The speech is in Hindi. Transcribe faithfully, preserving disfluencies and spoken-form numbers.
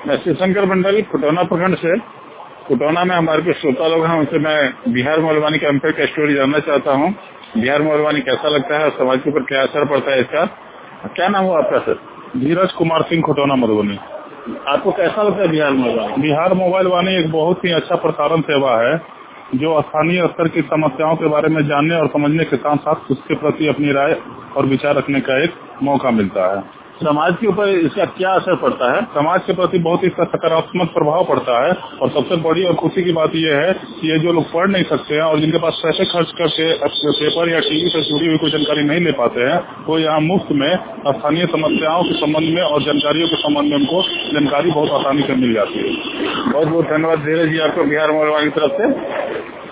मैं शिवशंकर मंडल कुटौना प्रखंड से। कुटौना में हमारे कुछ श्रोता लोग हैं, उनसे मैं बिहार मॉलवानी कैंपेन का स्टोरी जानना चाहता हूँ। बिहार मॉलवानी कैसा लगता है और समाज के ऊपर क्या असर पड़ता है इसका। क्या नाम हुआ आपका सर? धीरज कुमार सिंह, कुटौना मधुबनी। आपको कैसा लगता है बिहार मोबाइल? बिहार मोबाइल वाणी एक बहुत ही अच्छा प्रसारण सेवा है जो स्थानीय स्तर की समस्याओं के बारे में जानने और समझने के साथ साथ उसके प्रति अपनी राय और विचार रखने का एक मौका मिलता है। समाज के ऊपर इसका क्या असर पड़ता है? समाज के प्रति बहुत ही सकारात्मक प्रभाव पड़ता है और सबसे बड़ी और खुशी की बात यह है कि ये जो लोग पढ़ नहीं सकते हैं और जिनके पास पैसे खर्च करके पेपर या टीवी से जुड़ी हुई कोई जानकारी नहीं ले पाते हैं, वो यहाँ मुफ्त में स्थानीय समस्याओं के संबंध में और जानकारियों के संबंध में उनको जानकारी बहुत आसानी से मिल जाती है। बहुत बहुत धन्यवाद धीरज जी आपको बिहार मोबाइल की तरफ से।